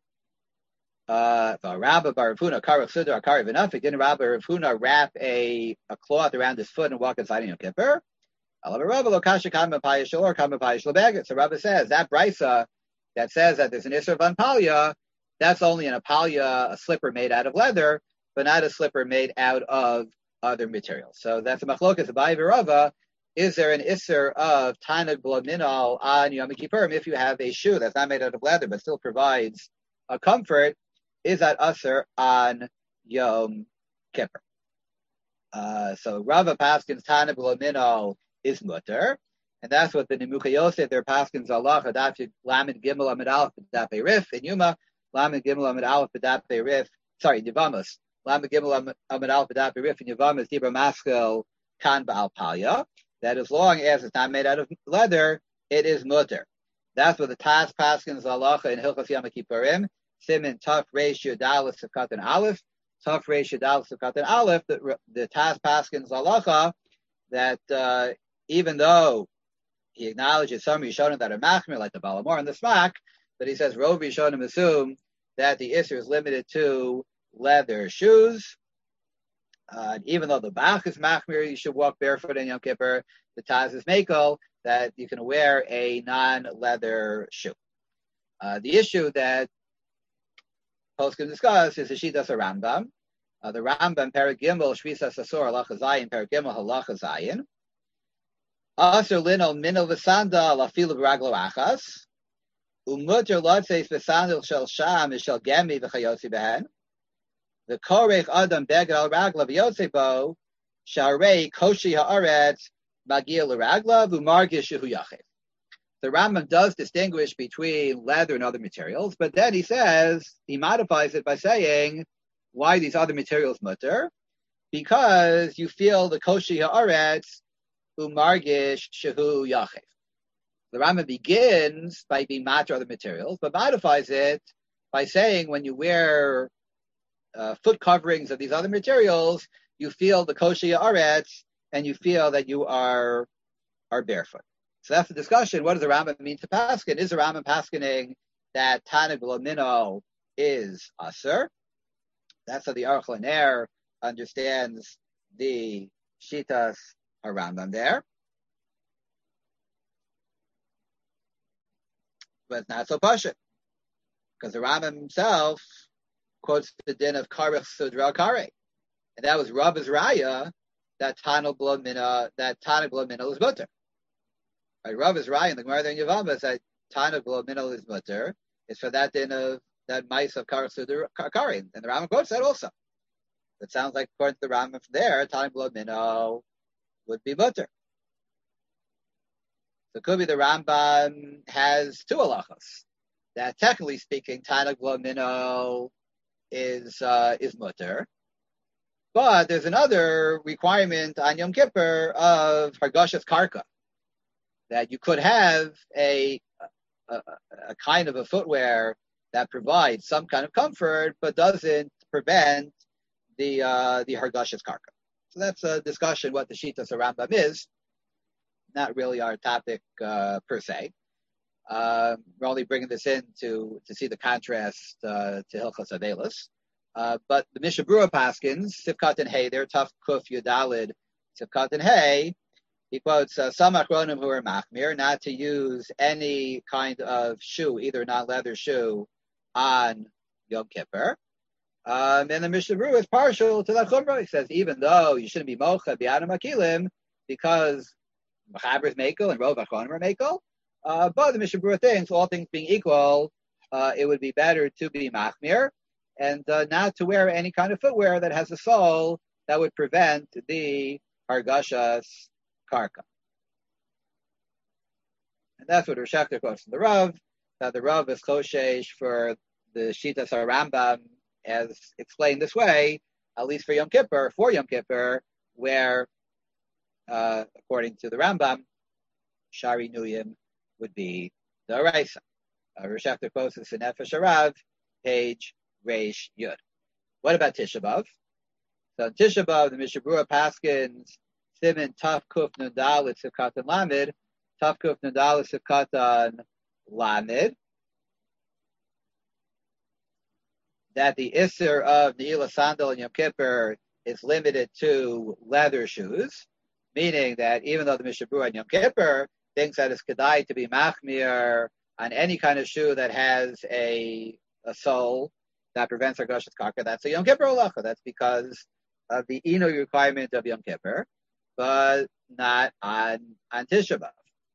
Rabba bar Rav Huna karach sudar akari v'nafik. Didn't Rabba Rav Huna wrap a cloth around his foot and walk inside Yom Kippur? So Rabba says that brisa that says that there's an Isser of Anpalya, that's only an Apalya, a slipper made out of leather, but not a slipper made out of other materials. So that's a machlokas Abaye v'Rava. Is there an Isser of Tanug B'lo Minol on Yom Kippurim if you have a shoe that's not made out of leather but still provides a comfort? Is that Isser on Yom Kippur? So Rava Paskins Tanug B'lo Minol is mutter, and that's what the Nemucha Yosef, their Paskins Allah Hadaf Lamed Gimel Amid Aleph B'Dapei Rif, and Yuma Lamed Gimel Amid Aleph B'Dapei Rif. Sorry, Yevamos Lamed Gimel Amid Aleph B'Dapei Rif, and Yevamos Dibra Maskil Kan Ba'al Palya. That as long as it's not made out of leather, it is mutter. That's what the Tas Paskins Halacha in Hilchos Yom Kippurim, Simin Taf Reish Yudalef Sefkat and Aleph, Taf Reish Yudalef Sefkat and Aleph, the Tas Paskins Halacha, that even though he acknowledges some Rishonim that are machmir, like the Balamor and the Smak, but he says Rov Rishonim assume that the Isser is limited to leather shoes. Even though the Bach is machmir, you should walk barefoot in Yom Kippur. The Taz is makel that you can wear a non-leather shoe. The issue that poskim discuss is the Shitas Rambam. The Rambam Perek Gimel Shvisa Sasor Halacha Zayin Perek Gimel Halacha Zayin. Aser lino mino v'sanda lafilu b'raglo achas. Umuter lotzeis v'sandal shel sham shel gemi v'chayotzi behen. The korech adam beged al ragla v'yotzi bo sharei koshi haaretz magia l'ragla v'margish shehu yachid. The Rambam does distinguish between leather and other materials, but then he says, he modifies it by saying, why these other materials mutter? Because you feel the koshi haaretz umargish shehu yachid. The Rambam begins by being matter other materials, but modifies it by saying when you wear foot coverings of these other materials, you feel the koshi haaretz, and you feel that you are barefoot. So that's the discussion. What does the Rambam mean to paskin? Is the Rambam paskining that Tanag L'Mino is aser? That's how the Aruch LaNer understands the Shitas HaRambam there. But it's not so pashut, because the Rambam himself quotes the din of Karech Sudra Kare, and that was Rab's Raya that Tanag L'Mino is mutter. Right, Rav is right in the Gemara in Yavama is that Tanag L'Mino is mutter. It's for that din of that mice of Karech Sudra Kare, and the Rambam quotes that also. It sounds like according to the Rambam from there, Tanag L'Mino would be mutter. So it could be the Rambam has two halachas. That technically speaking, Tanag L'Mino is mutter. But there's another requirement on Yom Kippur of Hargashas Karka, that you could have a kind of a footwear that provides some kind of comfort, but doesn't prevent the Hargashas Karka. So that's a discussion what the Shitas Rambam is. Not really our topic per se. We're only bringing this in to see the contrast to Hilchos Avelis. But the Mishnah Berurah Paskins, Sivkat and Hay, they're tough kuf yudalid, Sivkat and Hay. He quotes some achronim who are machmir not to use any kind of shoe, either non-leather shoe, on Yom Kippur. And the Mishnah Berurah is partial to that chumrah. He says even though you shouldn't be mocha b'adam akilim because Machaber is mekel and Rov achronim are mekel, but the Mishnah Berurah thinks all things being equal, it would be better to be machmir and not to wear any kind of footwear that has a sole that would prevent the hargashas karka. And that's what Rosh Hashanah quotes from the Rav, that the Rav is choshesh for the Shitas HaRambam as explained this way, at least for Yom Kippur, where, according to the Rambam, Shari Nuyim would be the Araisa. Rosh Hashanah quotes this in Nefesh Harav, page Reish Yud. What about Tisha B'Av? So in Tisha B'Av, the Mishnah Berurah Paskins, Simin Taf Kuf Nudal Sivkatan Lamed, Taf Kuf Nudal Sivkatan Lamed, that the Isser of Ne'ilah Sandal and Yom Kippur is limited to leather shoes, meaning that even though the Mishnah Berurah and Yom Kippur thinks that it's kedai to be machmir on any kind of shoe that has a sole that prevents Hargashas Karka, that's a Yom Kippur halacha. That's because of the ino requirement of Yom Kippur, but not on Tisha B'Av.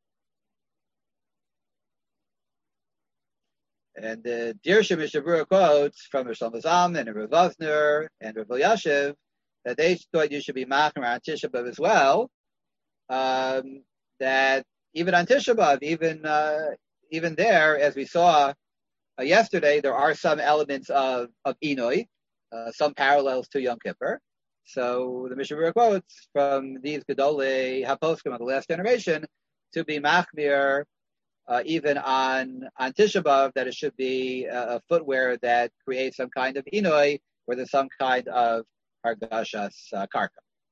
And the Dirsha Mishnah Berurah quotes from Rosh Zalman and Rav Vosner and Rav Elyashiv that they thought you should be machmir on Tisha B'Av as well. That even on Tisha B'Av, even there, as we saw yesterday, there are some elements of Inoi, some parallels to Yom Kippur. So the Mishnah Berurah quotes from these Gedolei HaPoskim of the last generation to be machmir even on Tisha B'Av, that it should be a footwear that creates some kind of inoi, or there's some kind of hargashas karka.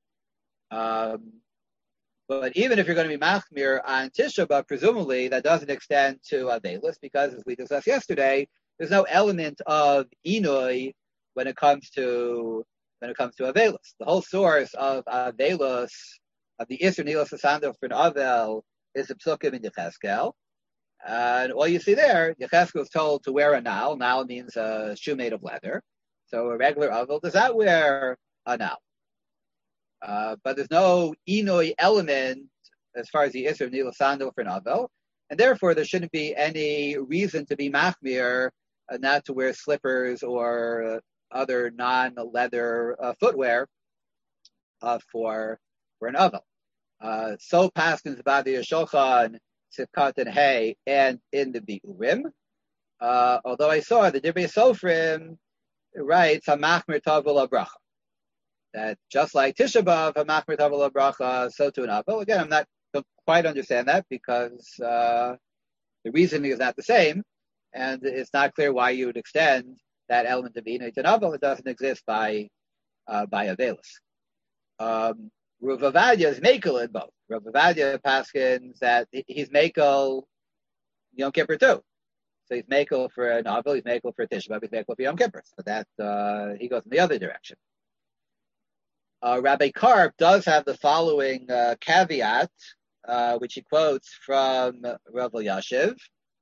But even if you're going to be machmir on Tisha B'Av, presumably that doesn't extend to Avelis, because as we discussed yesterday, there's no element of inoi when it comes to Avelis. The whole source of Avelis, of the Isser Nilas Asando for an Avel, is the Psukim in Yecheskel. And all you see there, Yecheskel is told to wear a nal. Nal means a shoe made of leather. So a regular Avel does not wear a nal. But there's no inoi element as far as the Isser Nilas Asando for an Avel. And therefore, there shouldn't be any reason to be machmir not to wear slippers or other non-leather footwear for an Avel. So paskins Badi Shulchan, Sivkat and Hay, and in the Bi'urim. Although I saw the Divrei Sofrim writes Hamachmir Tavul Abracha, that just like Tisha B'Av Hamachmir Tavul Abracha, so to an Avel. Again, I don't quite understand that because the reasoning is not the same, and it's not clear why you would extend that element of Inoi to an Avel. It doesn't exist by Avelis. Rav Avadia is Mekel in both. Rav Avadia paskins that he's Mekel Yom Kippur too. So he's Mekel for an Avel, he's Mekel for Tisha B'Av, he's Mekel for Yom Kippur. So that he goes in the other direction. Rabbi Karp does have the following caveat, which he quotes from Rav Elyashiv,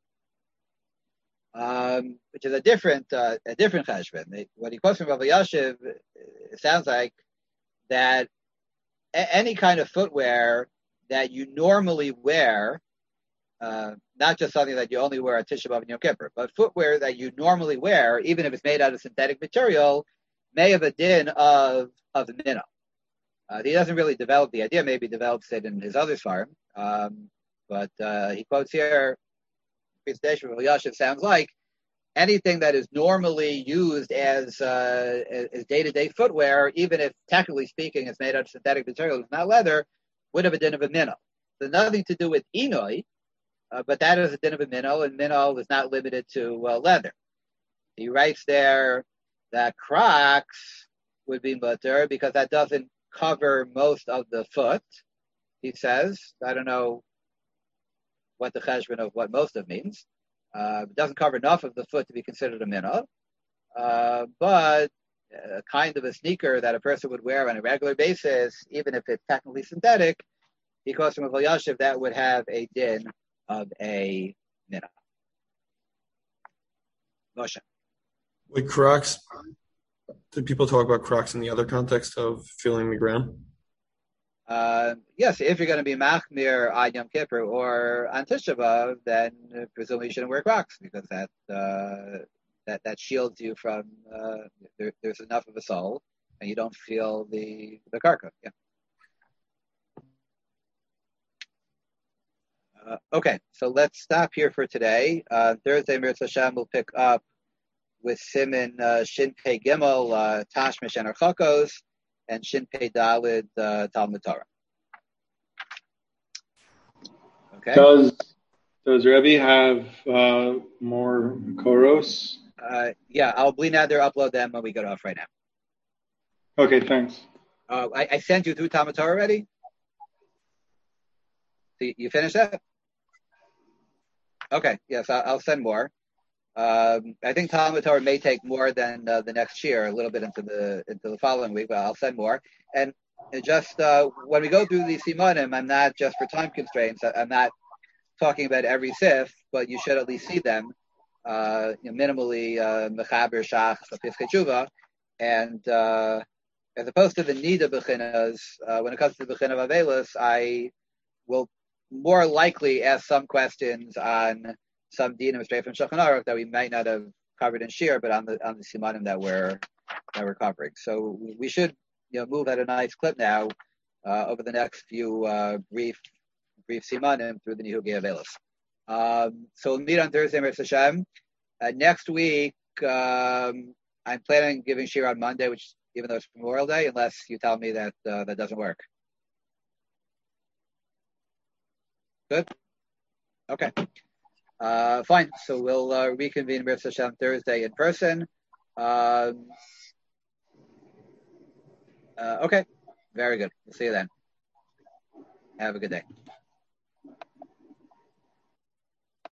which is a different cheshbon. What he quotes from Rav Elyashiv, it sounds like that any kind of footwear that you normally wear, not just something that you only wear on Tisha B'Av and Yom Kippur, but footwear that you normally wear, even if it's made out of synthetic material, may have a din of minnow. He doesn't really develop the idea. Maybe he develops it in his other farm, but he quotes here, presentation of Elyashiv sounds like anything that is normally used as day-to-day footwear, even if technically speaking it's made out of synthetic material, it's not leather, would have a din of a minnow. So nothing to do with inoi, but that is a din of a minnow, and minnow is not limited to leather. He writes there that Crocs would be mutter because that doesn't cover most of the foot, he says. I don't know what the cheshbon of what most of means. It doesn't cover enough of the foot to be considered a minnow, but a kind of a sneaker that a person would wear on a regular basis, even if it's technically synthetic, because from Rav Elyashiv that would have a din of a minnow. Moshe. With Crocs, did people talk about Crocs in the other context of feeling the ground? Yes, if you're going to be machmir on Yom Kippur or on Tisha B'Av, then presumably you shouldn't wear Crocs because that shields you from there's enough of a sole and you don't feel the karka. Yeah. Okay, so let's stop here for today. Thursday, Mirza Hashem will pick up with Siman Shin Pei Gimel, Tashmish and Archakos, and Shin Pei Dalid, Talmud Torah. Okay. Does Rebbe have more koros? Yeah, I'll bleed out there, upload them when we get off right now. Okay, thanks. I sent you through Talmud Torah already? So you finished that? Okay, yes, I'll send more. I think Talmud Torah may take more than the next year, a little bit into the following week, but I'll send more. And just when we go through these simanim, I'm not just for time constraints. I'm not talking about every sif, but you should at least see them. Minimally mechaber shach piskei tshuva, and as opposed to the nida bechinas, when it comes to the bechina of Avelis, I will more likely ask some questions on some dinim straight from Shulchan Aruch that we might not have covered in Shir, but on the simanim that we're covering. So we should move at a nice clip now over the next few brief simanim through the Nihugi Avelis. So we'll meet on Thursday, Mirza Hashem. Next week, I'm planning on giving Shir on Monday, which even though it's Memorial Day, unless you tell me that that doesn't work. Good? Okay. Fine. So we'll reconvene Mirza Hashem Thursday in person. Okay. Very good. We'll see you then. Have a good day.